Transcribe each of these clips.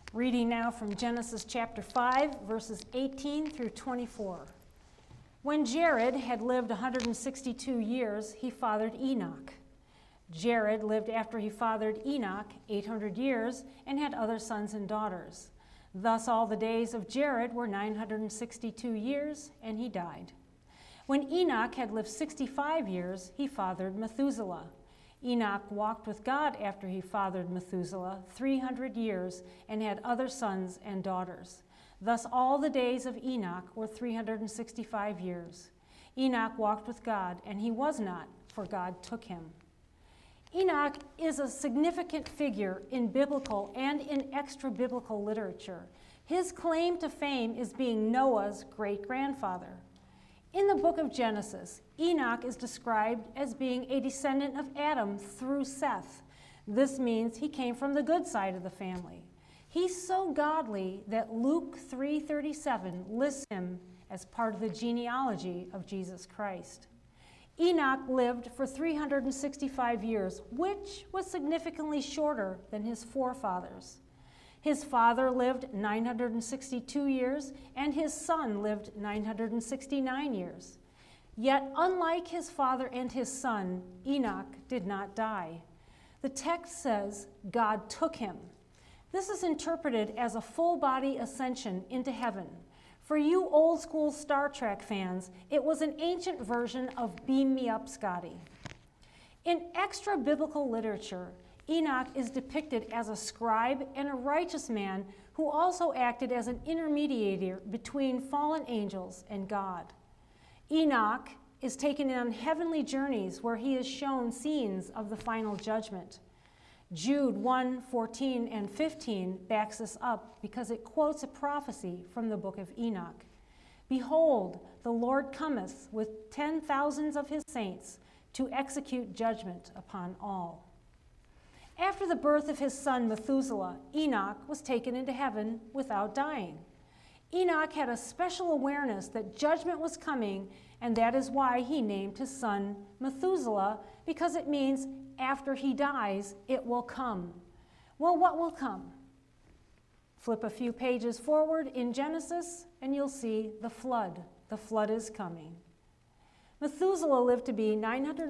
Reading now from Genesis chapter 5, verses 18 through 24. When Jared had lived 162 years, he fathered Enoch. Jared lived after he fathered Enoch 800 years and had other sons and daughters. Thus all the days of Jared were 962 years, and he died. When Enoch had lived 65 years, he fathered Methuselah. Enoch walked with God after he fathered Methuselah 300 years and had other sons and daughters. Thus all the days of Enoch were 365 years. Enoch walked with God, and he was not, for God took him. Enoch is a significant figure in biblical and in extra-biblical literature. His claim to fame is being Noah's great-grandfather. In the book of Genesis, Enoch is described as being a descendant of Adam through Seth. This means he came from the good side of the family. He's so godly that Luke 3:37 lists him as part of the genealogy of Jesus Christ. Enoch lived for 365 years, which was significantly shorter than his forefathers. His father lived 962 years, and his son lived 969 years. Yet, unlike his father and his son, Enoch did not die. The text says God took him. This is interpreted as a full-body ascension into heaven. For you old-school Star Trek fans, it was an ancient version of Beam Me Up, Scotty. In extra-biblical literature, Enoch is depicted as a scribe and a righteous man who also acted as an intermediator between fallen angels and God. Enoch is taken on heavenly journeys where he is shown scenes of the final judgment. Jude 1:14 and 15 backs this up because it quotes a prophecy from the book of Enoch. Behold, the Lord cometh with 10,000s of his saints to execute judgment upon all. After the birth of his son Methuselah, Enoch was taken into heaven without dying. Enoch had a special awareness that judgment was coming, and that is why he named his son Methuselah, because it means after he dies, it will come. Well, what will come? Flip a few pages forward in Genesis, and you'll see the flood. The flood is coming. Methuselah lived to be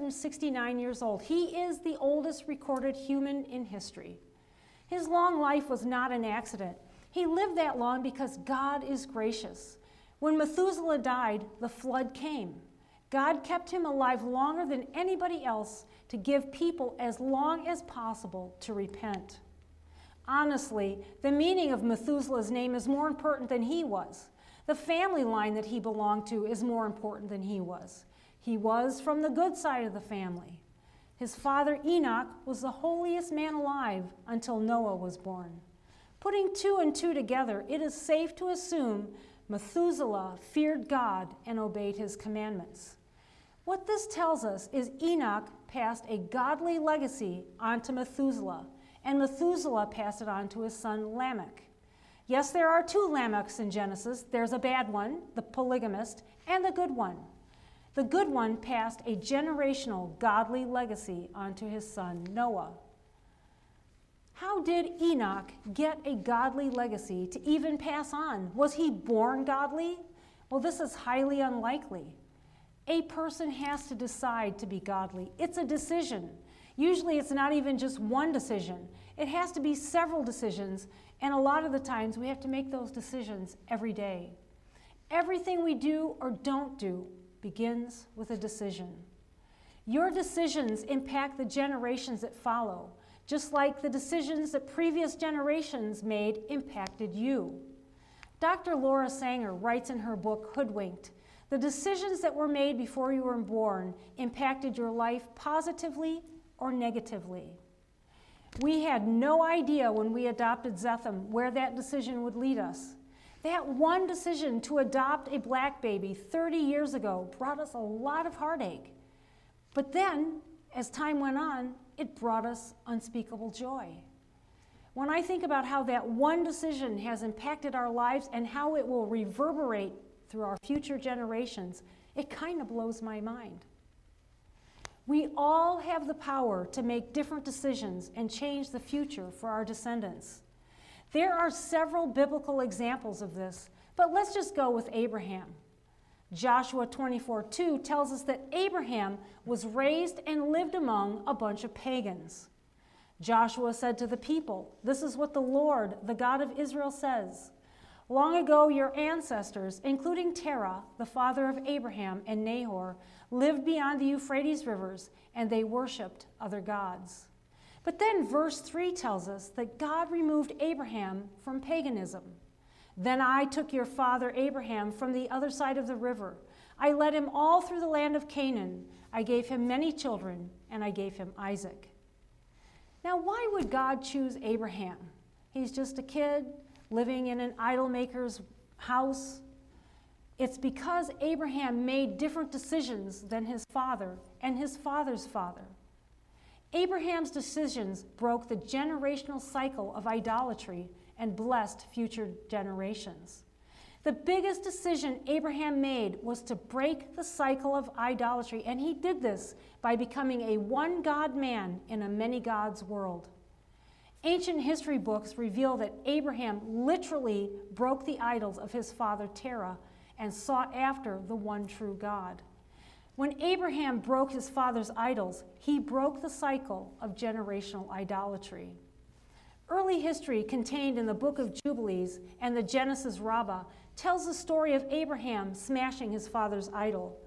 969 years old. He is the oldest recorded human in history. His long life was not an accident. He lived that long because God is gracious. When Methuselah died, the flood came. God kept him alive longer than anybody else to give people as long as possible to repent. Honestly, the meaning of Methuselah's name is more important than he was. The family line that he belonged to is more important than he was. He was from the good side of the family. His father Enoch was the holiest man alive until Noah was born. Putting two and two together, it is safe to assume Methuselah feared God and obeyed his commandments. What this tells us is Enoch passed a godly legacy onto Methuselah, and Methuselah passed it on to his son Lamech. Yes, there are two Lamechs in Genesis. There's a bad one, the polygamist, and the good one. The good one passed a generational godly legacy onto his son Noah. How did Enoch get a godly legacy to even pass on? Was he born godly? Well, this is highly unlikely. A person has to decide to be godly. It's a decision. Usually it's not even just one decision. It has to be several decisions, and a lot of the times we have to make those decisions every day. Everything we do or don't do begins with a decision. Your decisions impact the generations that follow, just like the decisions that previous generations made impacted you. Dr. Laura Sanger writes in her book, Hoodwinked, the decisions that were made before you were born impacted your life positively or negatively. We had no idea when we adopted Zetham where that decision would lead us. That one decision to adopt a black baby 30 years ago brought us a lot of heartache. But then, as time went on, it brought us unspeakable joy. When I think about how that one decision has impacted our lives and how it will reverberate through our future generations, it kind of blows my mind. We all have the power to make different decisions and change the future for our descendants. There are several biblical examples of this, but let's just go with Abraham. Joshua 24:2 tells us that Abraham was raised and lived among a bunch of pagans. Joshua said to the people, "This is what the Lord, the God of Israel, says. Long ago your ancestors, including Terah, the father of Abraham and Nahor, lived beyond the Euphrates rivers, and they worshipped other gods." But then verse 3 tells us that God removed Abraham from paganism. "Then I took your father Abraham from the other side of the river. I led him all through the land of Canaan. I gave him many children, and I gave him Isaac." Now, why would God choose Abraham? He's just a kid living in an idol maker's house. It's because Abraham made different decisions than his father and his father's father. Abraham's decisions broke the generational cycle of idolatry and blessed future generations. The biggest decision Abraham made was to break the cycle of idolatry, and he did this by becoming a one-God man in a many-gods world. Ancient history books reveal that Abraham literally broke the idols of his father Terah and sought after the one true God. When Abraham broke his father's idols, he broke the cycle of generational idolatry. Early history contained in the book of Jubilees and the Genesis Rabbah tells the story of Abraham smashing his father's idol.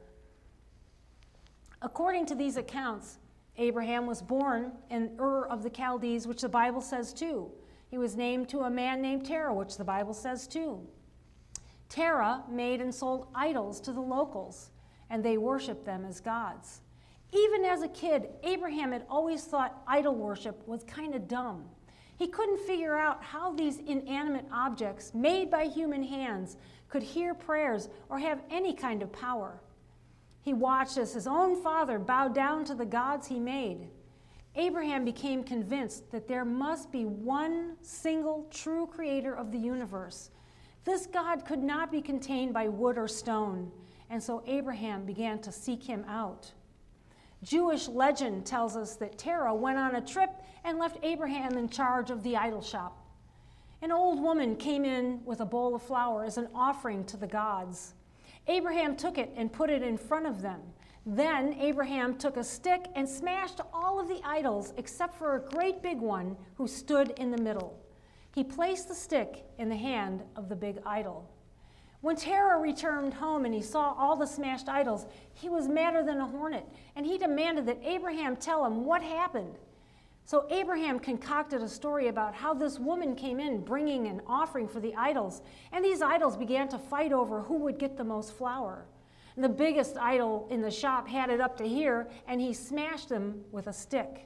According to these accounts, Abraham was born in Ur of the Chaldees, which the Bible says too. He was named to a man named Terah, which the Bible says too. Terah made and sold idols to the locals, and they worshiped them as gods. Even as a kid, Abraham had always thought idol worship was kind of dumb. He couldn't figure out how these inanimate objects made by human hands could hear prayers or have any kind of power. He watched as his own father bowed down to the gods he made. Abraham became convinced that there must be one single true creator of the universe. This God could not be contained by wood or stone, and so Abraham began to seek him out. Jewish legend tells us that Terah went on a trip and left Abraham in charge of the idol shop. An old woman came in with a bowl of flour as an offering to the gods. Abraham took it and put it in front of them. Then Abraham took a stick and smashed all of the idols except for a great big one who stood in the middle. He placed the stick in the hand of the big idol. When Terah returned home and he saw all the smashed idols, he was madder than a hornet, and he demanded that Abraham tell him what happened. So Abraham concocted a story about how this woman came in bringing an offering for the idols, and these idols began to fight over who would get the most flour. And the biggest idol in the shop had it up to here, and he smashed them with a stick.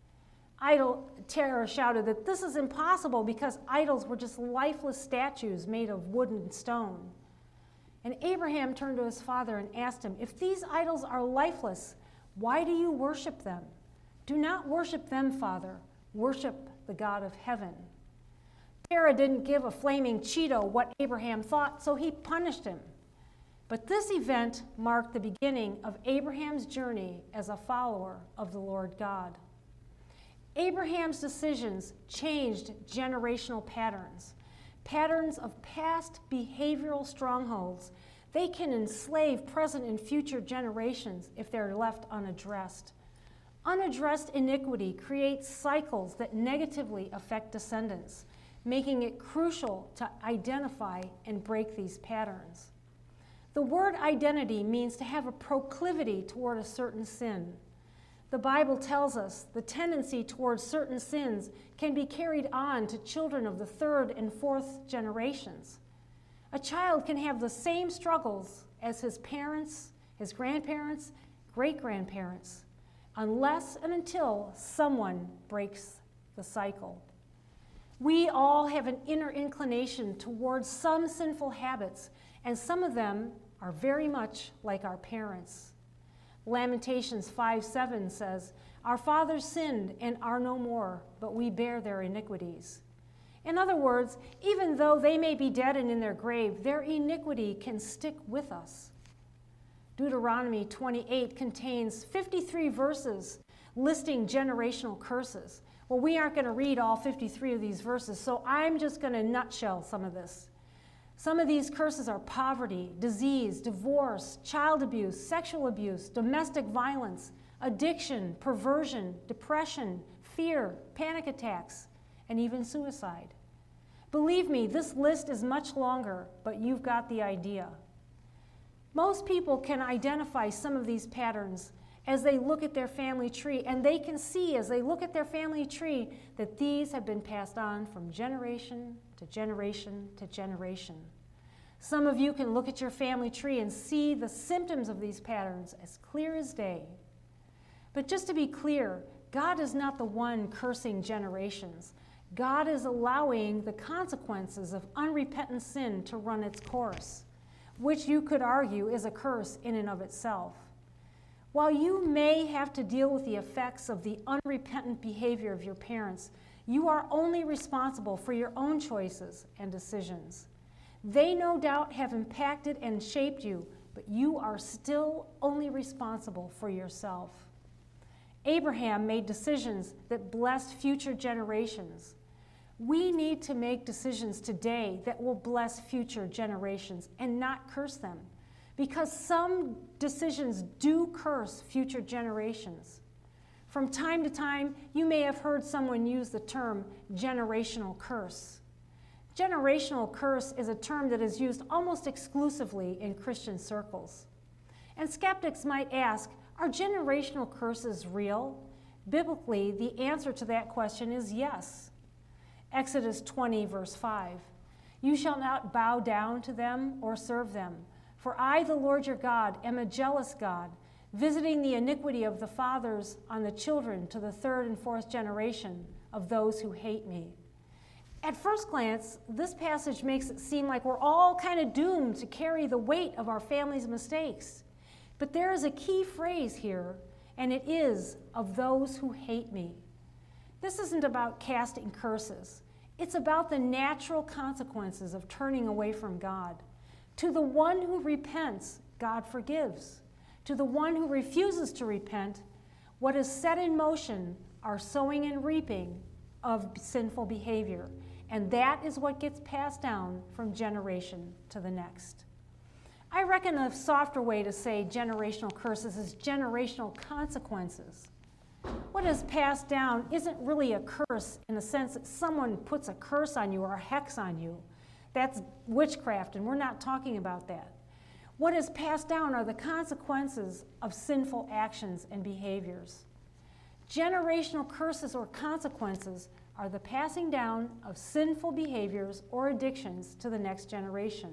Terah shouted that this is impossible because idols were just lifeless statues made of wood and stone. And Abraham turned to his father and asked him, "If these idols are lifeless, why do you worship them? Do not worship them, Father. Worship the God of heaven." Terah didn't give a flaming Cheeto what Abraham thought, so he punished him. But this event marked the beginning of Abraham's journey as a follower of the Lord God. Abraham's decisions changed generational patterns, patterns of past behavioral strongholds. They can enslave present and future generations if they're left unaddressed. Unaddressed iniquity creates cycles that negatively affect descendants, making it crucial to identify and break these patterns. The word identity means to have a proclivity toward a certain sin. The Bible tells us the tendency towards certain sins can be carried on to children of the third and fourth generations. A child can have the same struggles as his parents, his grandparents, great-grandparents, unless and until someone breaks the cycle. We all have an inner inclination towards some sinful habits, and some of them are very much like our parents. Lamentations 5:7 says, "Our fathers sinned and are no more, but we bear their iniquities." In other words, even though they may be dead and in their grave, their iniquity can stick with us. Deuteronomy 28 contains 53 verses listing generational curses. Well, we aren't going to read all 53 of these verses, so I'm just going to nutshell some of this. Some of these curses are poverty, disease, divorce, child abuse, sexual abuse, domestic violence, addiction, perversion, depression, fear, panic attacks, and even suicide. Believe me, this list is much longer, but you've got the idea. Most people can identify some of these patterns as they look at their family tree, and they can see as they look at their family tree that these have been passed on from generation to generation to generation. Some of you can look at your family tree and see the symptoms of these patterns as clear as day. But just to be clear, God is not the one cursing generations. God is allowing the consequences of unrepentant sin to run its course, which you could argue is a curse in and of itself. While you may have to deal with the effects of the unrepentant behavior of your parents, you are only responsible for your own choices and decisions. They no doubt have impacted and shaped you, but you are still only responsible for yourself. Abraham made decisions that blessed future generations. We need to make decisions today that will bless future generations and not curse them, because some decisions do curse future generations. From time to time, you may have heard someone use the term generational curse. Generational curse is a term that is used almost exclusively in Christian circles. And skeptics might ask, are generational curses real? Biblically, the answer to that question is yes. Exodus 20, verse 5. You shall not bow down to them or serve them, for I, the Lord your God, am a jealous God, visiting the iniquity of the fathers on the children to the third and fourth generation of those who hate me. At first glance, this passage makes it seem like we're all kind of doomed to carry the weight of our family's mistakes. But there is a key phrase here, and it is, of those who hate me. This isn't about casting curses. It's about the natural consequences of turning away from God. To the one who repents, God forgives. To the one who refuses to repent, what is set in motion are sowing and reaping of sinful behavior. And that is what gets passed down from generation to the next. I reckon a softer way to say generational curses is generational consequences. What is passed down isn't really a curse in the sense that someone puts a curse on you or a hex on you. That's witchcraft, and we're not talking about that. What is passed down are the consequences of sinful actions and behaviors. Generational curses or consequences are the passing down of sinful behaviors or addictions to the next generation.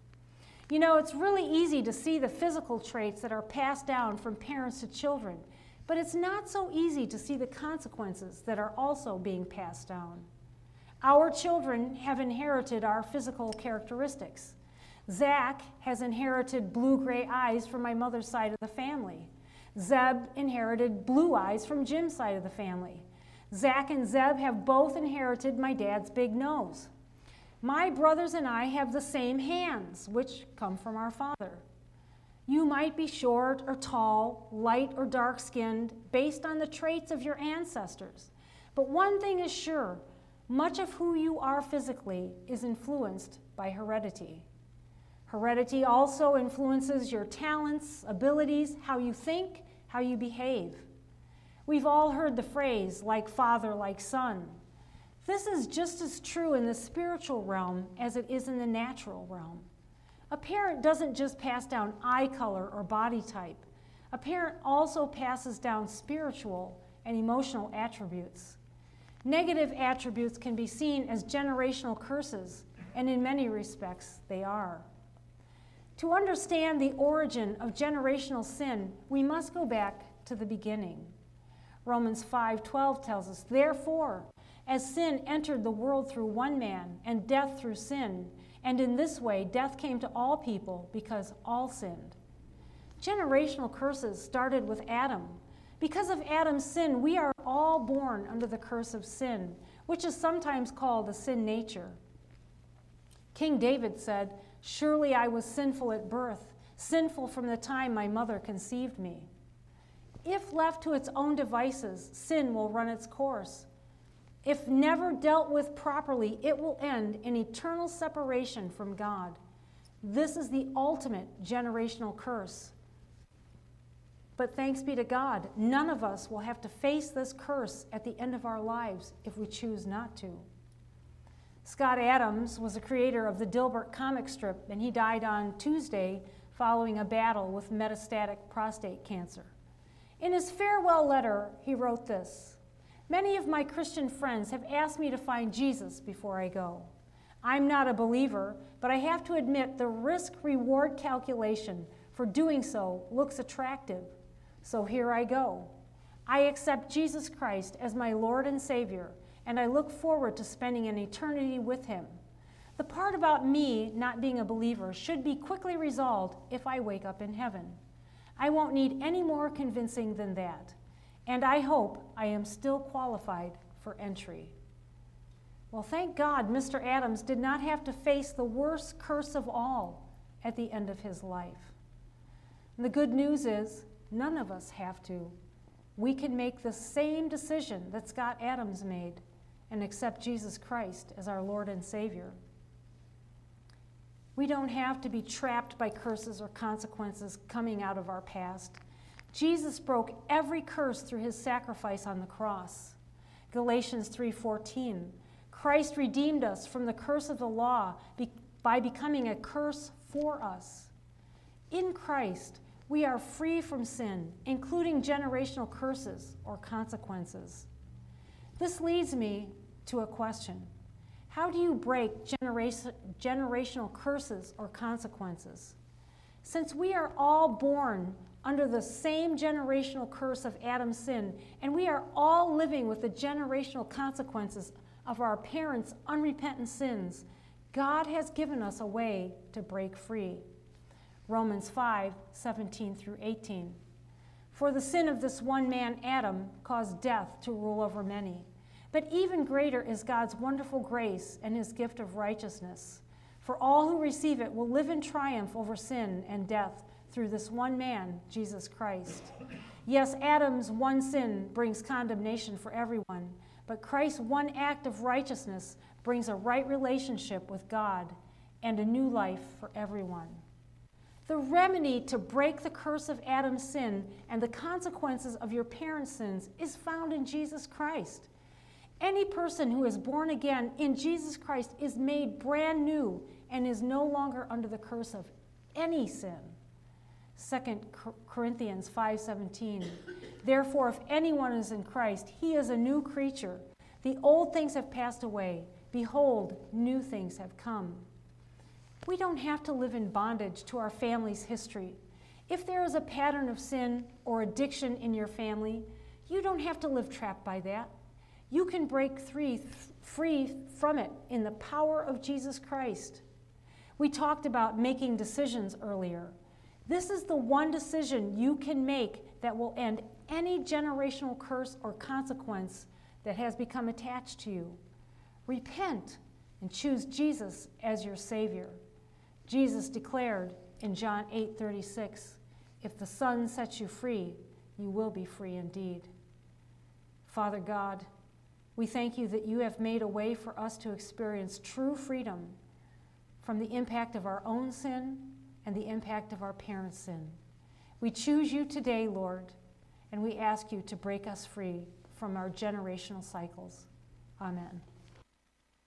You know, it's really easy to see the physical traits that are passed down from parents to children, but it's not so easy to see the consequences that are also being passed down. Our children have inherited our physical characteristics. Zach has inherited blue-gray eyes from my mother's side of the family. Zeb inherited blue eyes from Jim's side of the family. Zach and Zeb have both inherited my dad's big nose. My brothers and I have the same hands, which come from our father. You might be short or tall, light or dark-skinned, based on the traits of your ancestors. But one thing is sure, much of who you are physically is influenced by heredity. Heredity also influences your talents, abilities, how you think, how you behave. We've all heard the phrase, like father, like son. This is just as true in the spiritual realm as it is in the natural realm. A parent doesn't just pass down eye color or body type. A parent also passes down spiritual and emotional attributes. Negative attributes can be seen as generational curses, and in many respects, they are. To understand the origin of generational sin, we must go back to the beginning. Romans 5:12 tells us, therefore, as sin entered the world through one man, and death through sin, and in this way death came to all people because all sinned. Generational curses started with Adam. Because of Adam's sin, we are all born under the curse of sin, which is sometimes called the sin nature. King David said, surely I was sinful at birth, sinful from the time my mother conceived me. If left to its own devices, sin will run its course. If never dealt with properly, it will end in eternal separation from God. This is the ultimate generational curse. But thanks be to God, none of us will have to face this curse at the end of our lives if we choose not to. Scott Adams was the creator of the Dilbert comic strip, and he died on Tuesday following a battle with metastatic prostate cancer. In his farewell letter, he wrote this: "Many of my Christian friends have asked me to find Jesus before I go. I'm not a believer, but I have to admit the risk-reward calculation for doing so looks attractive. So here I go. I accept Jesus Christ as my Lord and Savior, and I look forward to spending an eternity with him. The part about me not being a believer should be quickly resolved if I wake up in heaven. I won't need any more convincing than that, and I hope I am still qualified for entry." Well, thank God Mr. Adams did not have to face the worst curse of all at the end of his life. And the good news is, none of us have to. We can make the same decision that Scott Adams made and accept Jesus Christ as our Lord and Savior. We don't have to be trapped by curses or consequences coming out of our past. Jesus broke every curse through his sacrifice on the cross. Galatians 3:14, Christ redeemed us from the curse of the law by becoming a curse for us. In Christ, we are free from sin, including generational curses or consequences. This leads me to a question. How do you break generational curses or consequences? Since we are all born under the same generational curse of Adam's sin, and we are all living with the generational consequences of our parents' unrepentant sins, God has given us a way to break free. Romans 5:17 through 18. For the sin of this one man, Adam, caused death to rule over many. But even greater is God's wonderful grace and his gift of righteousness. For all who receive it will live in triumph over sin and death through this one man, Jesus Christ. Yes, Adam's one sin brings condemnation for everyone, but Christ's one act of righteousness brings a right relationship with God and a new life for everyone. The remedy to break the curse of Adam's sin and the consequences of your parents' sins is found in Jesus Christ. Any person who is born again in Jesus Christ is made brand new and is no longer under the curse of any sin. 2 Corinthians 5:17. Therefore, if anyone is in Christ, he is a new creature. The old things have passed away. Behold, new things have come. We don't have to live in bondage to our family's history. If there is a pattern of sin or addiction in your family, you don't have to live trapped by that. You can break free from it in the power of Jesus Christ. We talked about making decisions earlier. This is the one decision you can make that will end any generational curse or consequence that has become attached to you. Repent and choose Jesus as your Savior. Jesus declared in John 8:36, "If the Son sets you free, you will be free indeed." Father God, we thank you that you have made a way for us to experience true freedom from the impact of our own sin and the impact of our parents' sin. We choose you today, Lord, and we ask you to break us free from our generational cycles. Amen.